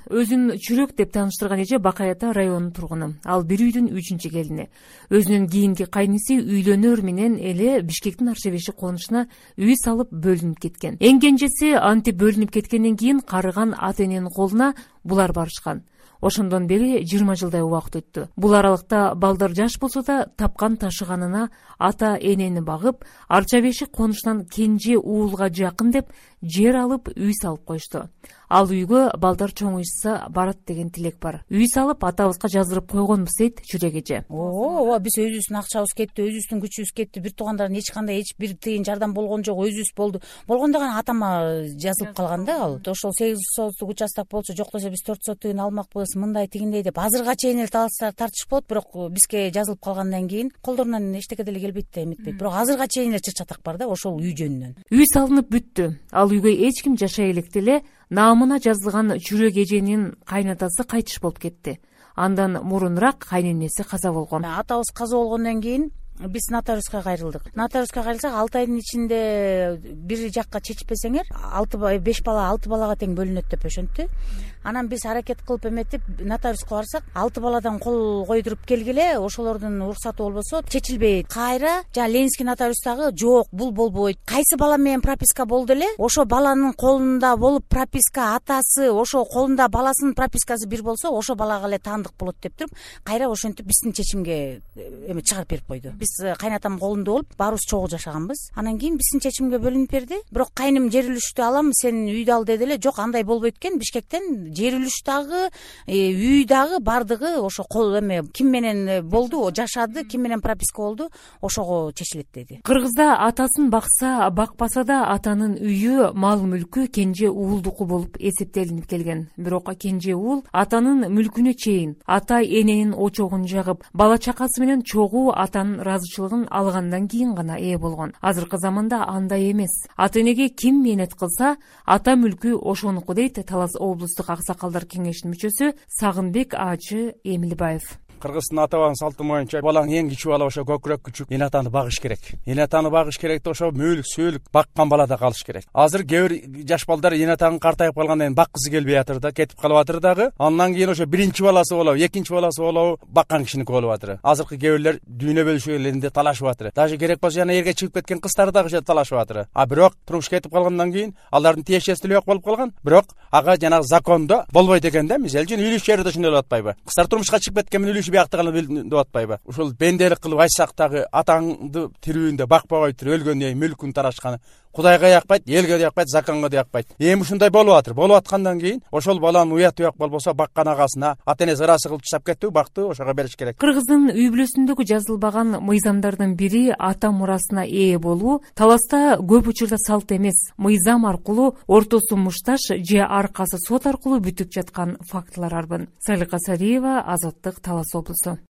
өзүн Чүрөк деп тааныштырган эже Бакай Ата районунун тургуну. Ал бир үйдүн 3 келини. Өзүнүн кийинки кайниси үйлөнөр менен эле Бишкектин Арчабеши конушуна үй салып бөлүнүп кеткен. Эң кенжеси антип бөлүнүп кеткенден кийин карыган ата эненин колуна булар барышкан. Ошондон бери 20 жылдай убакыт өттү. Бул аралыкта балдар жаш болсо да тапкан ташыганына ата энени багып, Арчабеши конушунан кенже уулга жакын деп жер алып үй салып коюшту. Ал үйгө балдар чоңуйса барат деген тилек бар. Үй салып атабызга жаздырып койгонбуз дейт Чүрөк эже. Ооба, биз өзүбүздүн акчабыз кетти, өзүбүздүн күчүбүз кетти. Бир туугандардын эч кандай эч бир тыйын жардам болгон жок, өзүбүз болду. Болгондо гана атама жазылып калган да ал. Ошол 8 соттук участок болчу, жок десе биз 4 сот тыйын алмакпыз, мындай тигиндей деп азырга чейин эле талаштар тартыш болот, бирок бизге жазылып калгандан кийин колдорунан эчтеке деле келбейт да, эметпейт. Бирок азырга чейин эле чыр-чатак бар да ошол үй жөнүнөн. Үй салынып бүттү. Ал үйгө эч ким жашай электе эле наамына жазылган Чүрөк эженин кайнатасы кайтыш болуп кетти. Андан мурунураак кайненеси каза болгон. Атабыз каза болгондон кийин биз нотариуска кайрылдык. Нотариуска кайрылсак 6 айдын ичинде бир жакка чечпесеңер 5 бала 6 балага тең бөлүнөт деп ошентти. Анан биз аракет кылып эметип нотариуска барсак 6 баладан кол койдуруп келгиле, ошолордун уруксаты болбосо чечилбейт. Кайра жана Ленинский нотариустагы жок, бул болбойт. Кайсы бала менен прописка болду эле, ошо баланын колунда болуп прописка атасы, ошо колунда баласынын пропискасы бир болсо, ошо балага эле таандык болот деп туруп, кайра ошентип биздин чечимге эме чыгарып берип койду. Биз кайнатам колунда болуп баарыбыз чогуу жашаганбыз. Анан кийин биздин чечимге бөлүнүп берди. Бирок кайным жер үлүштү алам, сен үйдү ал деди эле. Жок, андай болбойт экен. Бишкектен жер үлүш дагы, үй дагы бардыгы ошо кол эме ким менен болду, жашады, ким менен прописка болду, ошого чечилет деди. Кыргызда атасын бакса, бакпаса да атанын үйү, мал мүлкү кенже уулдуку болуп эсептелинип келген. Бирок кенже уул атанын мүлкүнө чейин ата эненин очогун жагып, бала чакасы менен чогуу атанын разычылыгын алгандан кийин гана ээ болгон. Азыркы заманда андай эмес. Ата энеге ким мээнет кылса, ата мүлкү ошонуку дейт Талас облустук аксакалдар кеңешинин мүчөсү Сагынбек Ачы Эмилбаев. Кыргыздын ата-бабанын салты боюнча балаң эң кичүү бала ошо көкүрөк күчүк эл атаны багыш керек. Эл атаны багыш керек да ошо мөөлүк, сөөлүк баккан балада калыш керек. Азыр кээ бир жаш балдар эл атанын картайып калгандан кийин баккысы келбей атыр да, кетип калып атыр дагы. Андан кийин ошо биринчи баласы болобу, экинчи баласы болобу баккан кишиники болуп атыр. Азыркы кээ бирлер дүйнө бөлүшүү элинде талашып атыр. Даже керек болсо жана эрге чыгып кеткен кыздар дагы ошо талашып атыр. Бирок турмуш кетип калгандан кийин алардын тиешеси болуп калган. Бирок ага жанагы закондо болбойт экен да. Мисалы үчүн үлүш жери да ошондой болуп атпайбы? Кыздар турмушка чыгып кеткен менен үлүшү биякта калып деп атпайбы? Ушул бенделик кылып айтсак дагы атаңды тирүүндө бакпай коюп өлгөндөн кийин мүлкүн тарашканы Кудайга якпайт, элге да якпайт, законго да якпайт. Эми ушундай болуп атыр. Болуп аткандан кийин ошол баланын уят уяк болбосо баккан агасына ата энеси ырасы кылып таштап кетти, бакты, ошого бериш керек. Кыргыздын үй бүлөсүндөгү жазылбаган мыйзамдардын бири ата мурасына ээ болуу. Таласта көп учурда салт эмес. Мыйзам аркылуу ортосу мушташ же аркасы сот аркылуу бүтүп жаткан фактылар арбын. Салика Сариева, Азаттык, Талас облусу.